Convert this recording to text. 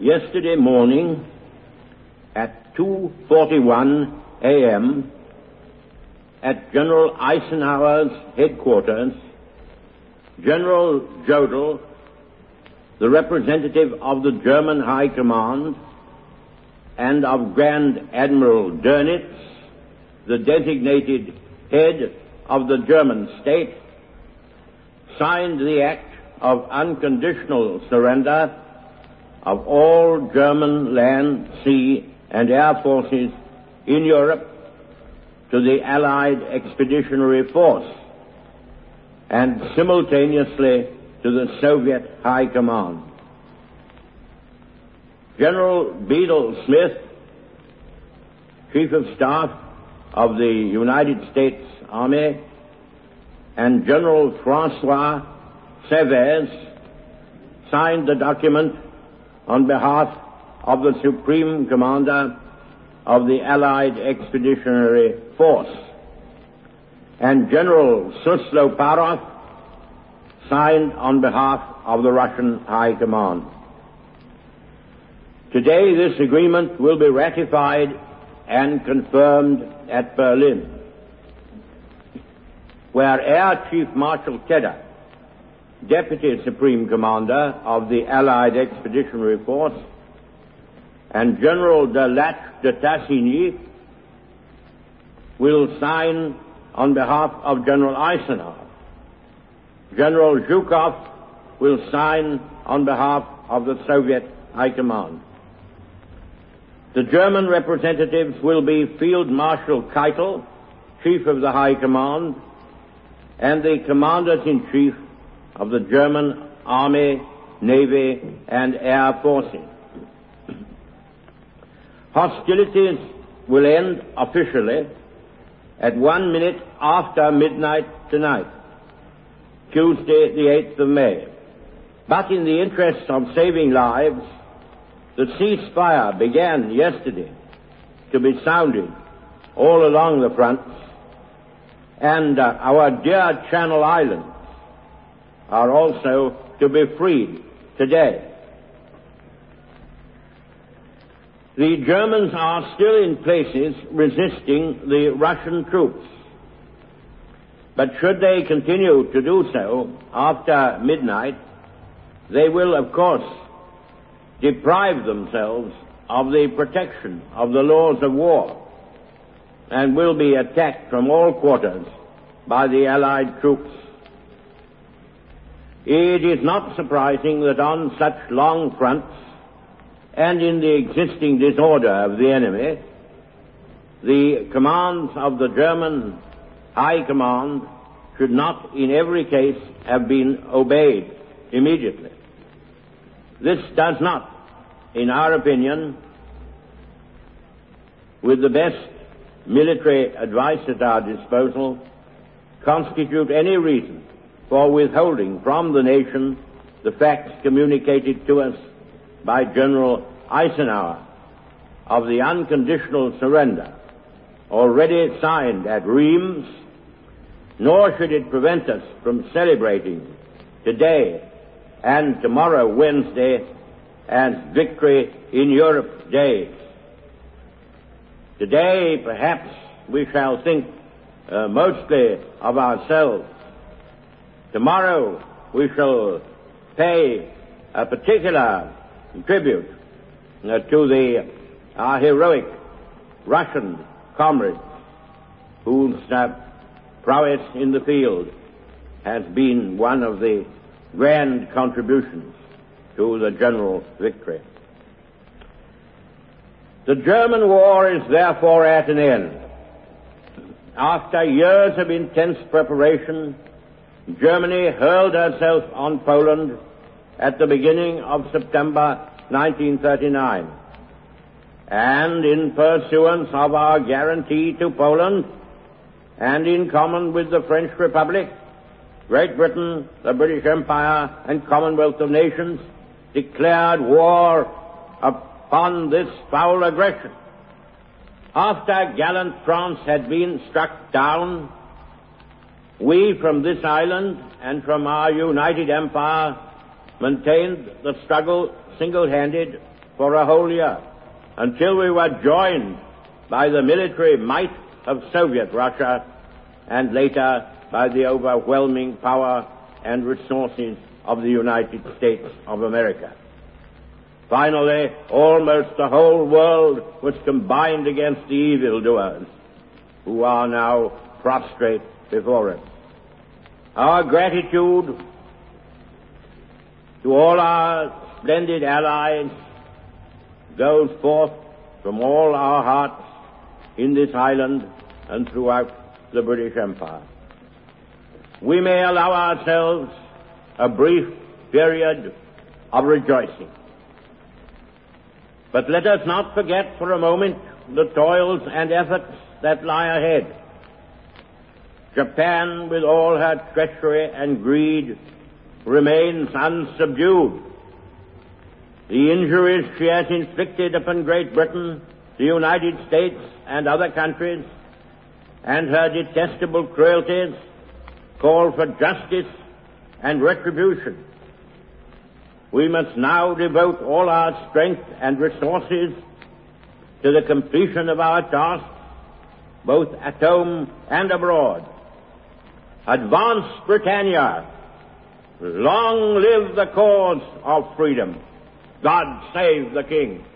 yesterday morning at 2:41 a.m. at General Eisenhower's headquarters, General Jodl, the representative of the German High Command, and of Grand Admiral Dönitz, the designated head of the German state, signed the act of unconditional surrender of all German land, sea, and air forces in Europe to the Allied Expeditionary Force and simultaneously to the Soviet High Command. General Bedell Smith, Chief of Staff of the United States Army, and General Francois Severs signed the document on behalf of the Supreme Commander of the Allied Expeditionary Force, and General Susloparov signed on behalf of the Russian High Command. Today this agreement will be ratified and confirmed at Berlin, where Air Chief Marshal Tedder, Deputy Supreme Commander of the Allied Expeditionary Force, and General de Lattre de Tassigny will sign on behalf of General Eisenhower. General Zhukov will sign on behalf of the Soviet High Command. The German representatives will be Field Marshal Keitel, Chief of the High Command, and the Commanders-in-Chief of the German Army, Navy, and Air Forces. Hostilities will end officially at 1 minute after midnight tonight, Tuesday the 8th of May. But in the interest of saving lives, the ceasefire began yesterday to be sounded all along the fronts, and our dear Channel Islands are also to be freed today. The Germans are still in places resisting the Russian troops, but should they continue to do so after midnight, they will, of course, deprive themselves of the protection of the laws of war and will be attacked from all quarters by the Allied troops. It is not surprising that on such long fronts and in the existing disorder of the enemy, the commands of the German High Command should not in every case have been obeyed immediately. This does not, in our opinion, with the best military advice at our disposal, constitute any reason for withholding from the nation the facts communicated to us by General Eisenhower of the unconditional surrender already signed at Reims, nor should it prevent us from celebrating today and tomorrow, Wednesday, as Victory in Europe days. Today, perhaps, we shall think mostly of ourselves. Tomorrow, we shall pay a particular tribute to our heroic Russian comrades whose prowess in the field has been one of the grand contributions to the general victory. The German war is therefore at an end. After years of intense preparation, Germany hurled herself on Poland at the beginning of September 1939. And in pursuance of our guarantee to Poland, and in common with the French Republic, Great Britain, the British Empire, and Commonwealth of Nations declared war upon this foul aggression. After gallant France had been struck down, we from this island and from our united empire maintained the struggle single-handed for a whole year, until we were joined by the military might of Soviet Russia and later by the overwhelming power and resources of the United States of America. Finally, almost the whole world was combined against the evildoers, who are now prostrate before us. Our gratitude to all our splendid allies goes forth from all our hearts in this island and throughout the British Empire. We may allow ourselves a brief period of rejoicing. But let us not forget for a moment the toils and efforts that lie ahead. Japan, with all her treachery and greed, remains unsubdued. The injuries she has inflicted upon Great Britain, the United States, and other countries, and her detestable cruelties call for justice and retribution. We must now devote all our strength and resources to the completion of our tasks, both at home and abroad. Advance, Britannia! Long live the cause of freedom! God save the King!